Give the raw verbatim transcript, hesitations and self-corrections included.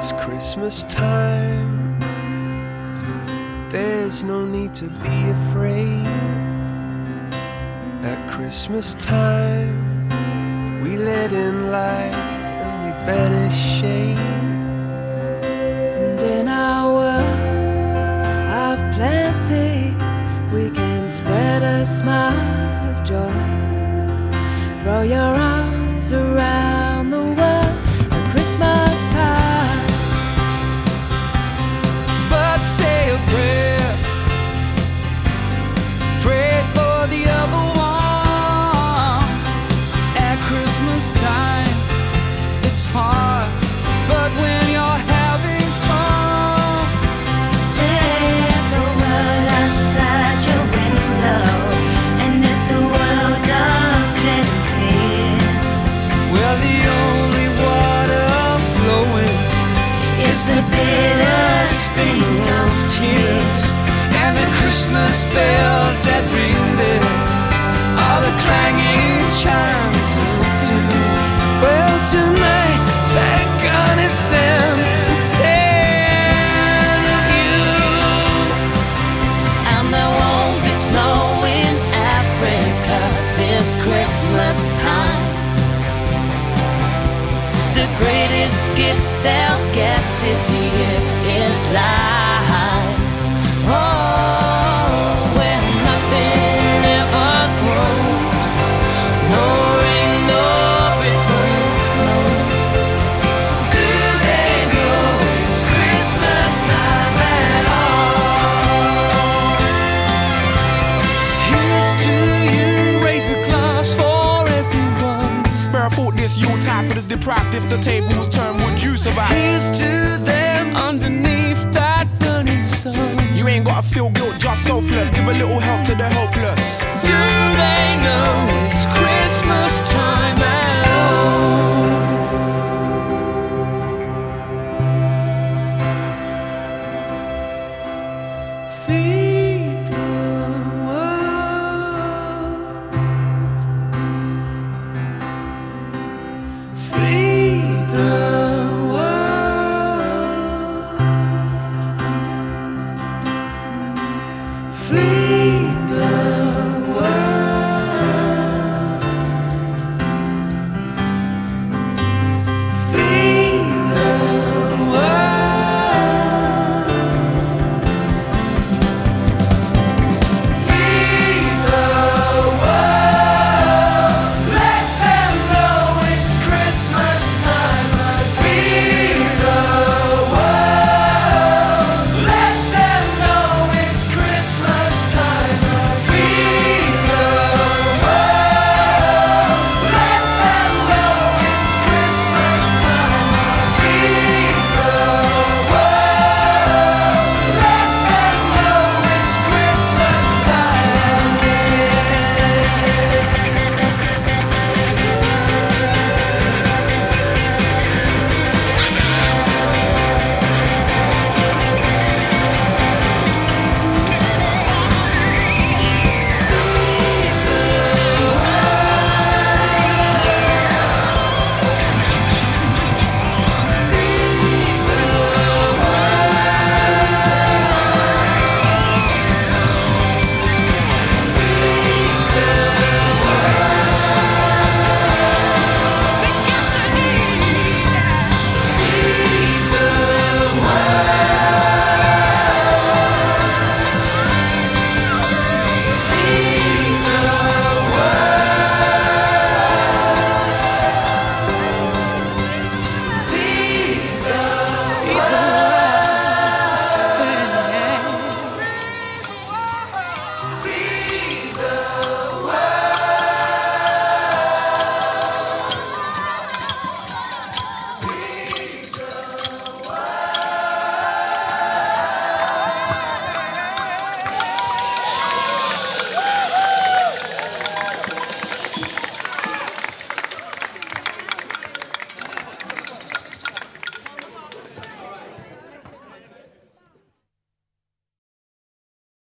It's Christmas time. There's no need to be afraid. At Christmas time, we let in light and we banish shade. And in our world of plenty, we can spread a smile of joy. Throw your arms around the world at Christmas time. But say a prayer, pray for the other ones. At Christmas time, it's hard, but when you're having fun, there's a world outside your window, and it's a world of dread and fear. well, the only water flowing It's the bitter sting of tears, and the Christmas bells that ring there are the clanging chimes of doom. Well, tonight, thank God it's them instead of you. and there won't be snow in Africa this Christmas time. The greatest gift they'll get this year is life. Oh, where nothing ever grows, no rain, no rivers flow. Do they know it's Christmas time at all? Here's to you, raise a glass for everyone. Spare a thought this Yuletide for the deprived. If the tables turn, would you survive? Here's to them underneath that burning sun. You ain't gotta feel guilt, just selfless. Give a little help to the helpless. Do they know